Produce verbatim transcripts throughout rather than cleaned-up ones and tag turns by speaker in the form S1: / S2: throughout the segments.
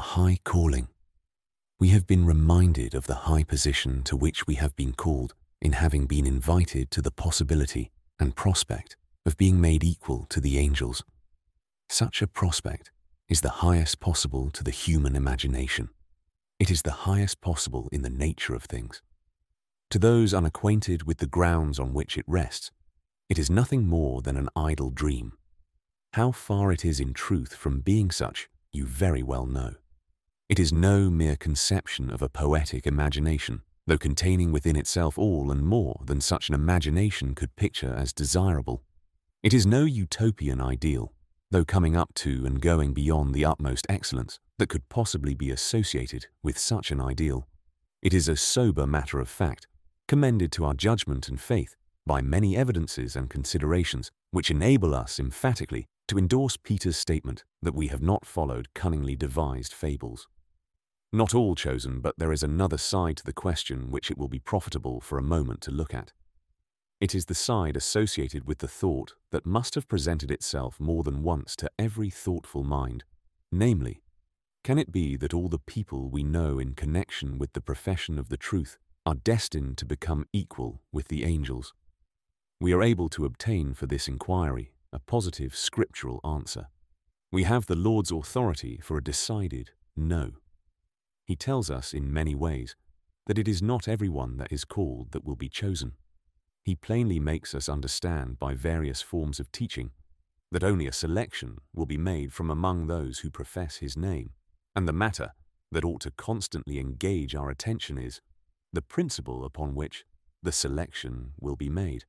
S1: high calling. We have been reminded of the high position to which we have been called in having been invited to the possibility and prospect of being made equal to the angels. Such a prospect is the highest possible to the human imagination. It is the highest possible in the nature of things. To those unacquainted with the grounds on which it rests, it is nothing more than an idle dream. How far it is in truth from being such, you very well know. It is no mere conception of a poetic imagination, though containing within itself all and more than such an imagination could picture as desirable. It is no utopian ideal, though coming up to and going beyond the utmost excellence that could possibly be associated with such an ideal. It is a sober matter of fact, commended to our judgment and faith by many evidences and considerations which enable us emphatically to endorse Peter's statement that we have not followed cunningly devised fables. Not all chosen, but there is another side to the question which it will be profitable for a moment to look at. It is the side associated with the thought that must have presented itself more than once to every thoughtful mind, namely, can it be that all the people we know in connection with the profession of the truth are destined to become equal with the angels? We are able to obtain for this inquiry a positive scriptural answer. We have the Lord's authority for a decided no. He tells us in many ways that it is not everyone that is called that will be chosen. He plainly makes us understand by various forms of teaching that only a selection will be made from among those who profess his name, and the matter that ought to constantly engage our attention is the principle upon which the selection will be made.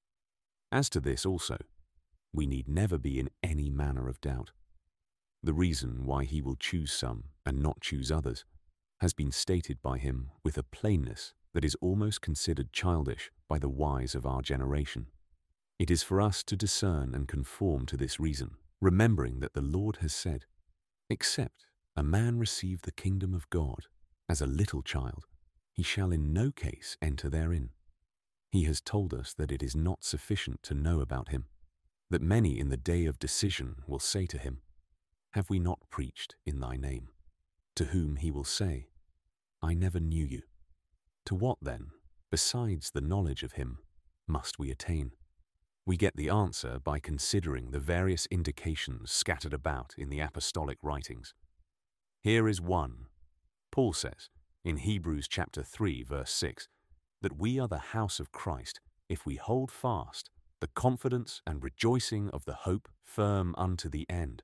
S1: As to this also, we need never be in any manner of doubt. The reason why he will choose some and not choose others has been stated by him with a plainness that is almost considered childish by the wise of our generation. It is for us to discern and conform to this reason, remembering that the Lord has said, "Except a man receive the kingdom of God as a little child, he shall in no case enter therein." He has told us that it is not sufficient to know about him, that many in the day of decision will say to him, "Have we not preached in thy name?" To whom he will say, "I never knew you." To what then, besides the knowledge of him, must we attain? We get the answer by considering the various indications scattered about in the apostolic writings. Here is one. Paul says, in Hebrews chapter three, verse six, that we are the house of Christ if we hold fast the confidence and rejoicing of the hope firm unto the end.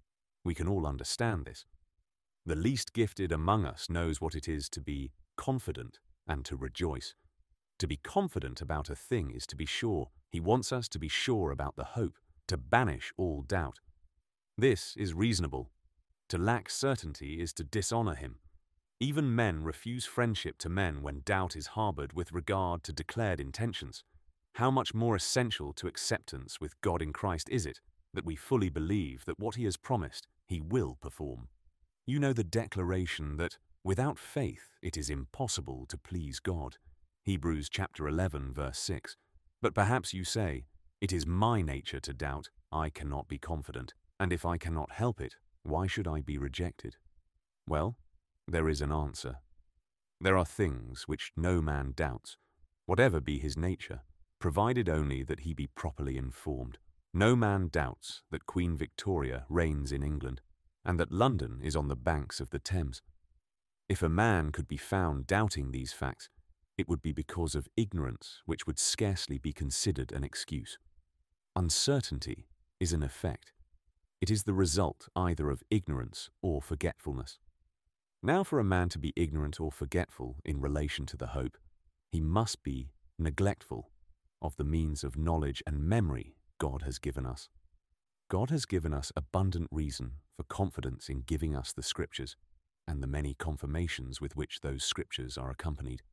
S1: We can all understand this. The least gifted among us knows what it is to be confident and to rejoice. To be confident about a thing is to be sure. He wants us to be sure about the hope, to banish all doubt. This is reasonable. To lack certainty is to dishonor him. Even men refuse friendship to men when doubt is harbored with regard to declared intentions. How much more essential to acceptance with God in Christ is it that we fully believe that what he has promised, he will perform. You know the declaration that without faith it is impossible to please God. Hebrews chapter eleven, verse six. But perhaps you say, "It is my nature to doubt, I cannot be confident, and if I cannot help it, why should I be rejected?" Well, there is an answer. There are things which no man doubts, whatever be his nature, provided only that he be properly informed. No man doubts that Queen Victoria reigns in England, and that London is on the banks of the Thames. If a man could be found doubting these facts, it would be because of ignorance which would scarcely be considered an excuse. Uncertainty is an effect. It is the result either of ignorance or forgetfulness. Now for a man to be ignorant or forgetful in relation to the hope, he must be neglectful of the means of knowledge and memory God has given us. God has given us abundant reason for confidence in giving us the Scriptures and the many confirmations with which those Scriptures are accompanied.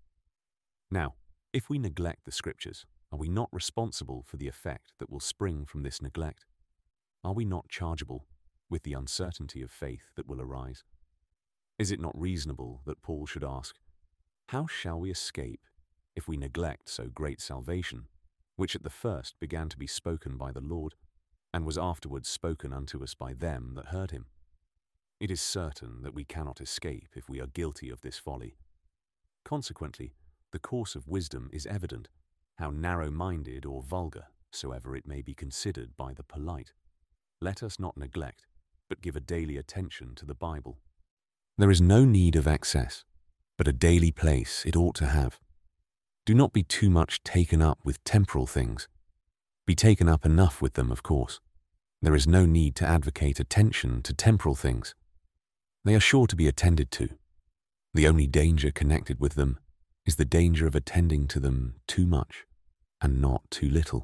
S1: Now, if we neglect the Scriptures, are we not responsible for the effect that will spring from this neglect? Are we not chargeable with the uncertainty of faith that will arise? Is it not reasonable that Paul should ask, "How shall we escape if we neglect so great salvation, which at the first began to be spoken by the Lord, and was afterwards spoken unto us by them that heard him?" It is certain that we cannot escape if we are guilty of this folly. Consequently, the course of wisdom is evident, how narrow-minded or vulgar soever it may be considered by the polite. Let us not neglect, but give a daily attention to the Bible. There is no need of excess, but a daily place it ought to have. Do not be too much taken up with temporal things. Be taken up enough with them, of course. There is no need to advocate attention to temporal things. They are sure to be attended to. The only danger connected with them is the danger of attending to them too much and not too little.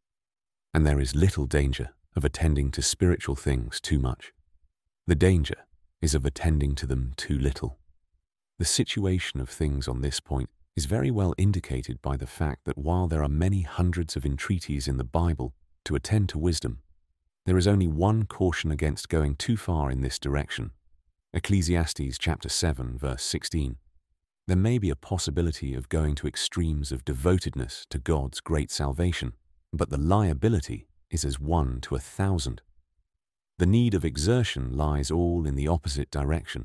S1: And there is little danger of attending to spiritual things too much. The danger is of attending to them too little. The situation of things on this point is very well indicated by the fact that while there are many hundreds of entreaties in the Bible to attend to wisdom, there is only one caution against going too far in this direction. Ecclesiastes chapter seven, verse sixteen. There may be a possibility of going to extremes of devotedness to God's great salvation, but the liability is as one to a thousand. The need of exertion lies all in the opposite direction.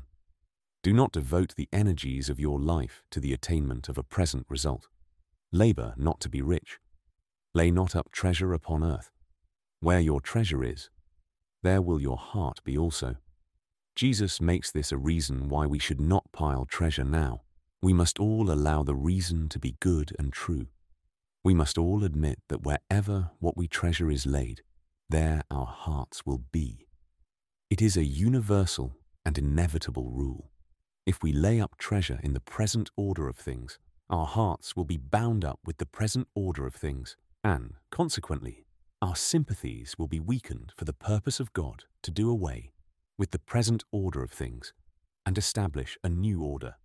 S1: Do not devote the energies of your life to the attainment of a present result. Labor not to be rich. Lay not up treasure upon earth. Where your treasure is, there will your heart be also. Jesus makes this a reason why we should not pile treasure now. We must all allow the reason to be good and true. We must all admit that wherever what we treasure is laid, there our hearts will be. It is a universal and inevitable rule. If we lay up treasure in the present order of things, our hearts will be bound up with the present order of things, and, consequently, our sympathies will be weakened for the purpose of God to do away with the present order of things and establish a new order.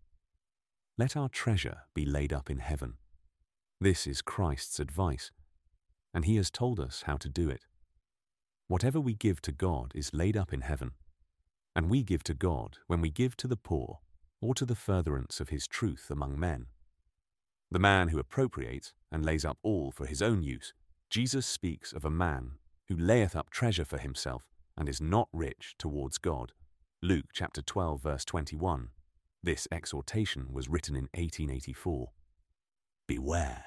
S1: Let our treasure be laid up in heaven. This is Christ's advice, and he has told us how to do it. Whatever we give to God is laid up in heaven, and we give to God when we give to the poor or to the furtherance of his truth among men. The man who appropriates and lays up all for his own use, Jesus speaks of a man who layeth up treasure for himself and is not rich towards God. Luke chapter twelve, verse twenty-one. This exhortation was written in eighteen eighty-four. Beware.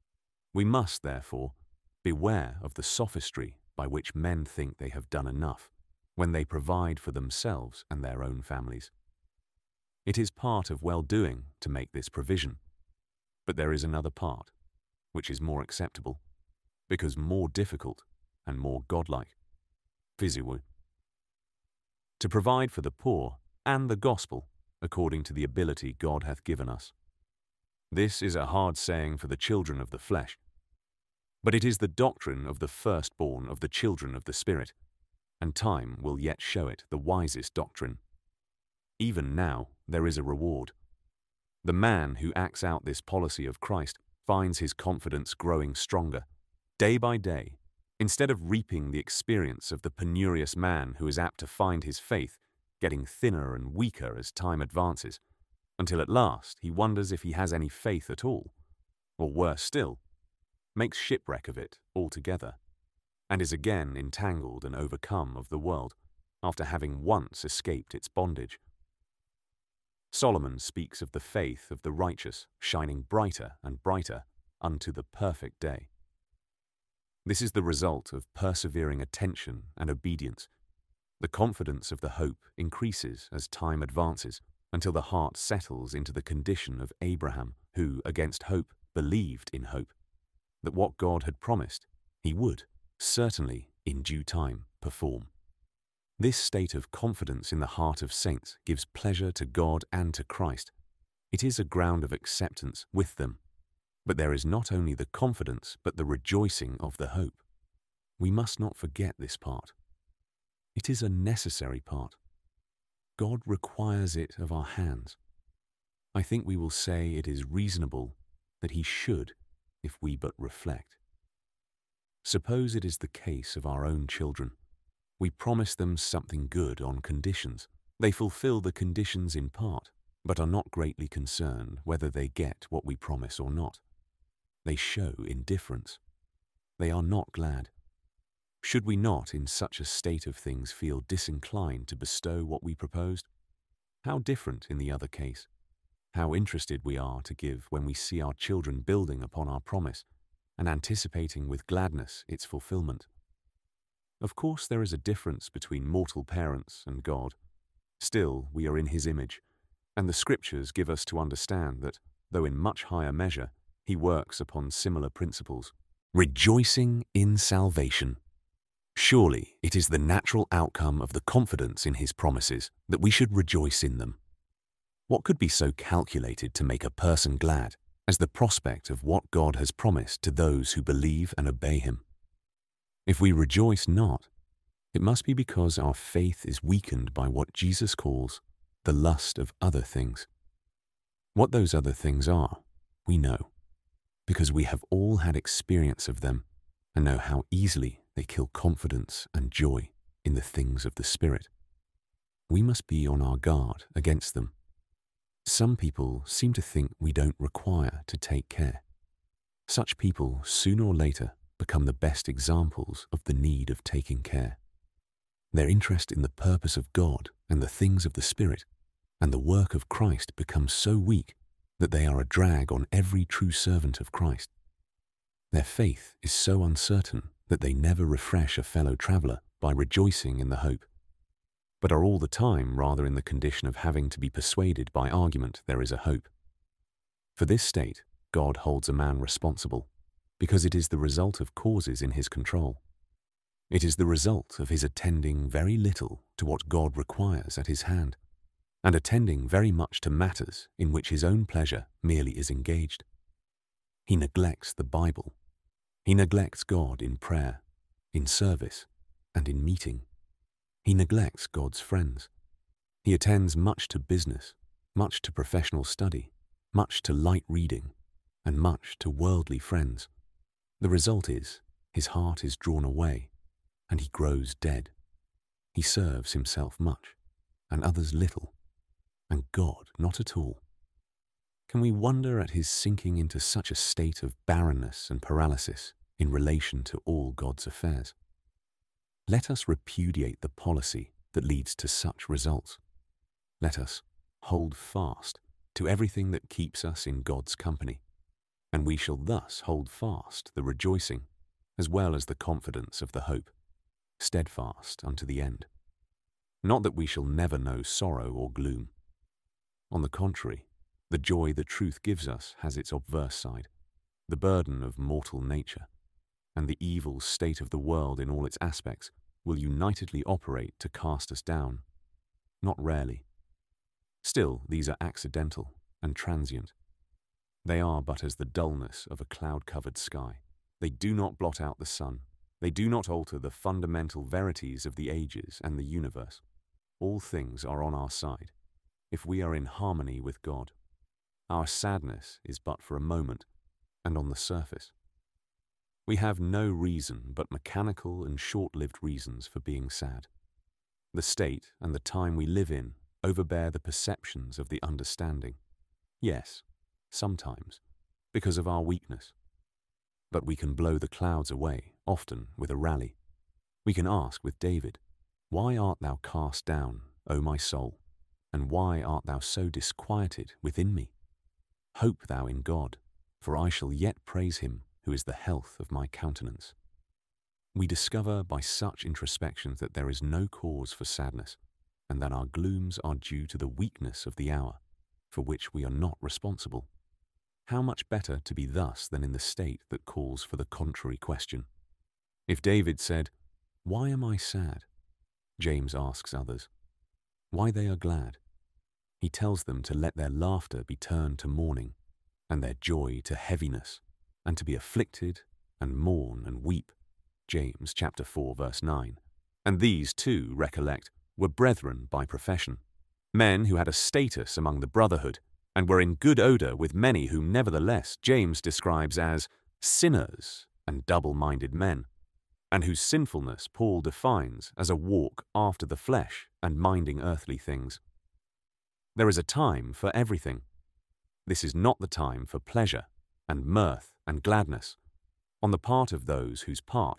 S1: We must, therefore, beware of the sophistry by which men think they have done enough when they provide for themselves and their own families. It is part of well-doing to make this provision, but there is another part, which is more acceptable, because more difficult and more godlike. Physio. To provide for the poor and the gospel according to the ability God hath given us. This is a hard saying for the children of the flesh, but it is the doctrine of the firstborn of the children of the Spirit, and time will yet show it the wisest doctrine. Even now there is a reward. The man who acts out this policy of Christ finds his confidence growing stronger, day by day, instead of reaping the experience of the penurious man who is apt to find his faith getting thinner and weaker as time advances, until at last he wonders if he has any faith at all, or worse still, makes shipwreck of it altogether, and is again entangled and overcome of the world, after having once escaped its bondage. Solomon speaks of the faith of the righteous shining brighter and brighter unto the perfect day. This is the result of persevering attention and obedience. The confidence of the hope increases as time advances, until the heart settles into the condition of Abraham, who, against hope, believed in hope, that what God had promised, he would, certainly, in due time, perform. This state of confidence in the heart of saints gives pleasure to God and to Christ. It is a ground of acceptance with them. But there is not only the confidence, but the rejoicing of the hope. We must not forget this part. It is a necessary part. God requires it of our hands. I think we will say it is reasonable that he should, if we but reflect. Suppose it is the case of our own children. We promise them something good on conditions. They fulfill the conditions in part, but are not greatly concerned whether they get what we promise or not. They show indifference. They are not glad. Should we not, in such a state of things, feel disinclined to bestow what we proposed? How different in the other case. How interested we are to give when we see our children building upon our promise and anticipating with gladness its fulfillment. Of course, there is a difference between mortal parents and God. Still, we are in His image, and the Scriptures give us to understand that, though in much higher measure, He works upon similar principles. Rejoicing in salvation. Surely it is the natural outcome of the confidence in His promises that we should rejoice in them. What could be so calculated to make a person glad as the prospect of what God has promised to those who believe and obey Him? If we rejoice not, it must be because our faith is weakened by what Jesus calls the lust of other things. What those other things are, we know, because we have all had experience of them and know how easily they kill confidence and joy in the things of the Spirit. We must be on our guard against them. Some people seem to think we don't require to take care. Such people, sooner or later, become the best examples of the need of taking care. Their interest in the purpose of God and the things of the Spirit and the work of Christ becomes so weak that they are a drag on every true servant of Christ. Their faith is so uncertain that they never refresh a fellow traveller by rejoicing in the hope, but are all the time rather in the condition of having to be persuaded by argument there is a hope. For this state, God holds a man responsible, because it is the result of causes in His control. It is the result of his attending very little to what God requires at his hand, and attending very much to matters in which his own pleasure merely is engaged. He neglects the Bible. He neglects God in prayer, in service, and in meeting. He neglects God's friends. He attends much to business, much to professional study, much to light reading, and much to worldly friends. The result is, his heart is drawn away, and he grows dead. He serves himself much, and others little, and God not at all. Can we wonder at his sinking into such a state of barrenness and paralysis in relation to all God's affairs? Let us repudiate the policy that leads to such results. Let us hold fast to everything that keeps us in God's company, and we shall thus hold fast the rejoicing as well as the confidence of the hope, steadfast unto the end. Not that we shall never know sorrow or gloom. On the contrary, the joy that truth gives us has its obverse side, the burden of mortal nature, and the evil state of the world in all its aspects will unitedly operate to cast us down, not rarely. Still, these are accidental and transient. They are but as the dullness of a cloud-covered sky. They do not blot out the sun. They do not alter the fundamental verities of the ages and the universe. All things are on our side, if we are in harmony with God. Our sadness is but for a moment, and on the surface. We have no reason but mechanical and short-lived reasons for being sad. The state and the time we live in overbear the perceptions of the understanding. Yes, sometimes, because of our weakness. But we can blow the clouds away, often with a rally. We can ask with David, "Why art thou cast down, O my soul? And why art thou so disquieted within me? Hope thou in God, for I shall yet praise him who is the health of my countenance." We discover by such introspection that there is no cause for sadness, and that our glooms are due to the weakness of the hour, for which we are not responsible. How much better to be thus than in the state that calls for the contrary question. If David said, "Why am I sad?" James asks others, why they are glad. He tells them to let their laughter be turned to mourning, and their joy to heaviness, and to be afflicted, and mourn and weep. James chapter four, verse nine. And these, too, recollect, were brethren by profession, men who had a status among the brotherhood, and were in good odour with many whom nevertheless James describes as sinners and double-minded men, and whose sinfulness Paul defines as a walk after the flesh and minding earthly things. There is a time for everything. This is not the time for pleasure and mirth and gladness, on the part of those whose part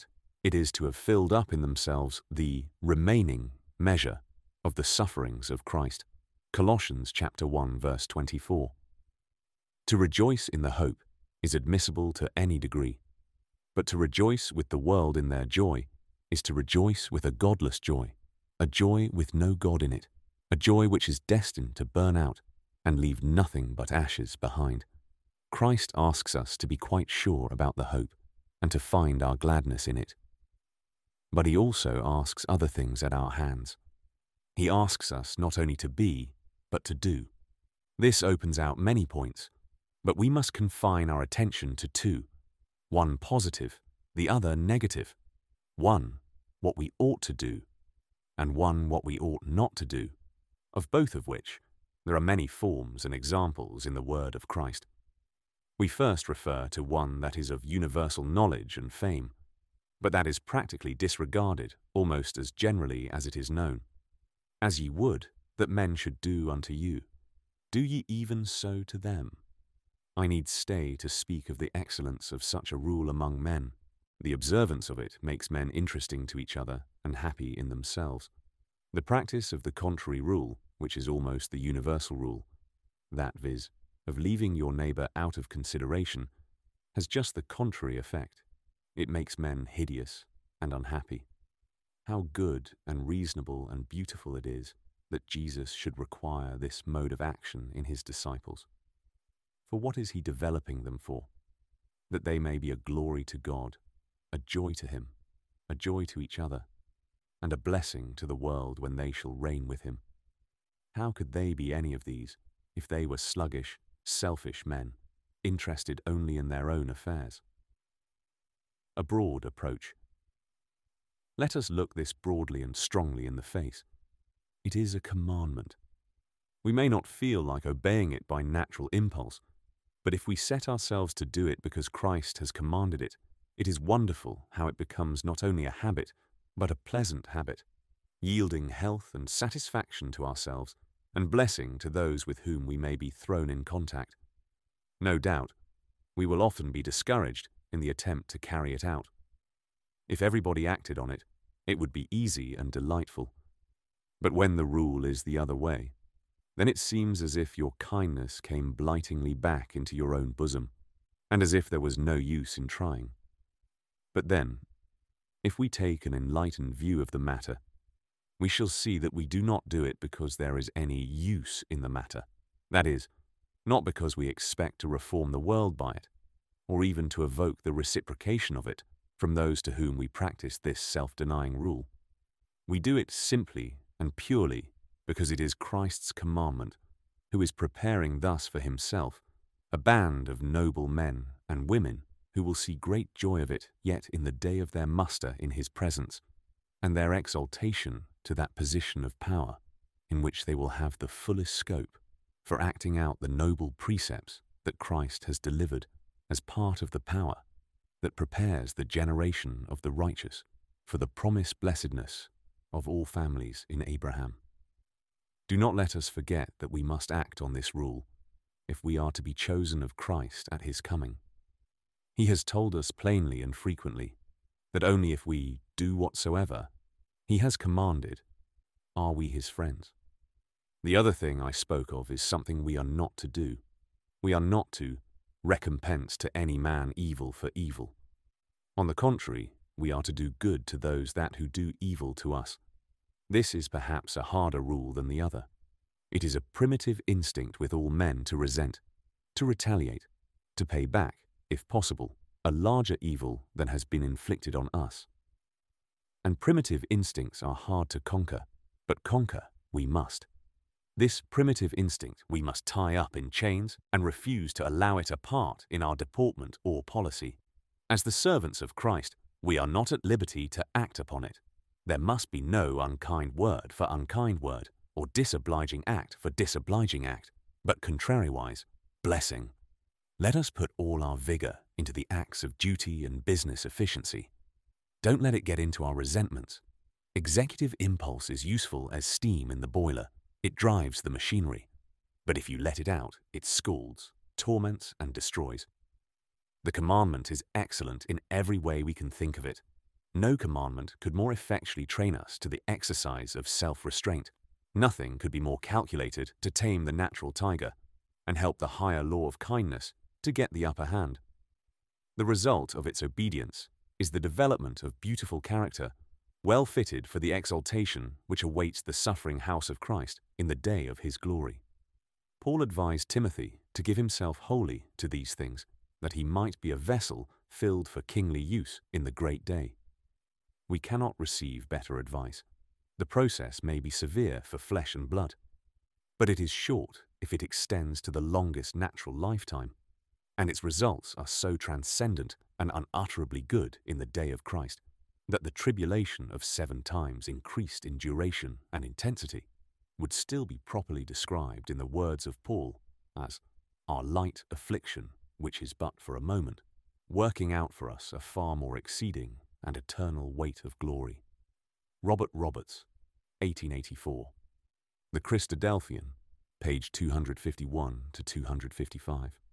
S1: It is to have filled up in themselves the remaining measure of the sufferings of Christ. Colossians chapter one verse twenty-four. To rejoice in the hope is admissible to any degree, but to rejoice with the world in their joy is to rejoice with a godless joy, a joy with no God in it, a joy which is destined to burn out and leave nothing but ashes behind. Christ asks us to be quite sure about the hope and to find our gladness in it. But he also asks other things at our hands. He asks us not only to be, but to do. This opens out many points, but we must confine our attention to two, one positive, the other negative, one what we ought to do, and one what we ought not to do, of both of which there are many forms and examples in the word of Christ. We first refer to one that is of universal knowledge and fame, but that is practically disregarded almost as generally as it is known. As ye would that men should do unto you, do ye even so to them. I need stay to speak of the excellence of such a rule among men. The observance of it makes men interesting to each other and happy in themselves. The practice of the contrary rule, which is almost the universal rule, that viz., of leaving your neighbour out of consideration, has just the contrary effect. It makes men hideous and unhappy. How good and reasonable and beautiful it is that Jesus should require this mode of action in his disciples. For what is he developing them for? That they may be a glory to God, a joy to him, a joy to each other, and a blessing to the world when they shall reign with him. How could they be any of these if they were sluggish, selfish men, interested only in their own affairs? A broad approach. Let us look this broadly and strongly in the face. It is a commandment. We may not feel like obeying it by natural impulse, but if we set ourselves to do it because Christ has commanded it, it is wonderful how it becomes not only a habit, but a pleasant habit, yielding health and satisfaction to ourselves and blessing to those with whom we may be thrown in contact. No doubt, we will often be discouraged in the attempt to carry it out. If everybody acted on it, it would be easy and delightful. But when the rule is the other way, then it seems as if your kindness came blightingly back into your own bosom, and as if there was no use in trying. But then, if we take an enlightened view of the matter, we shall see that we do not do it because there is any use in the matter. That is, not because we expect to reform the world by it, or even to evoke the reciprocation of it from those to whom we practice this self-denying rule. We do it simply and purely because it is Christ's commandment, who is preparing thus for himself a band of noble men and women who will see great joy of it yet in the day of their muster in his presence, and their exaltation to that position of power in which they will have the fullest scope for acting out the noble precepts that Christ has delivered as part of the power that prepares the generation of the righteous for the promised blessedness of all families in Abraham. Do not let us forget that we must act on this rule if we are to be chosen of Christ at his coming. He has told us plainly and frequently that only if we do whatsoever he has commanded are we his friends. The other thing I spoke of is something we are not to do. We are not to recompense to any man evil for evil. On the contrary, we are to do good to those that who do evil to us. This is perhaps a harder rule than the other. It is a primitive instinct with all men to resent, to retaliate, to pay back, if possible, a larger evil than has been inflicted on us. And primitive instincts are hard to conquer, but conquer we must. This primitive instinct we must tie up in chains and refuse to allow it a part in our deportment or policy. As the servants of Christ, we are not at liberty to act upon it. There must be no unkind word for unkind word, or disobliging act for disobliging act, but contrariwise, blessing. Let us put all our vigour into the acts of duty and business efficiency. Don't let it get into our resentments. Executive impulse is useful as steam in the boiler. It drives the machinery. But if you let it out, it scalds, torments, and destroys. The commandment is excellent in every way we can think of it. No commandment could more effectually train us to the exercise of self-restraint. Nothing could be more calculated to tame the natural tiger and help the higher law of kindness to get the upper hand. The result of its obedience is the development of beautiful character, well fitted for the exaltation which awaits the suffering house of Christ in the day of his glory. Paul advised Timothy to give himself wholly to these things, that he might be a vessel filled for kingly use in the great day. We cannot receive better advice. The process may be severe for flesh and blood, but it is short if it extends to the longest natural lifetime, and its results are so transcendent and unutterably good in the day of Christ, that the tribulation of seven times increased in duration and intensity would still be properly described in the words of Paul as our light affliction, which is but for a moment, working out for us a far more exceeding and eternal weight of glory. Robert Roberts, eighteen eighty-four. The Christadelphian, page two hundred fifty-one to two hundred fifty-five.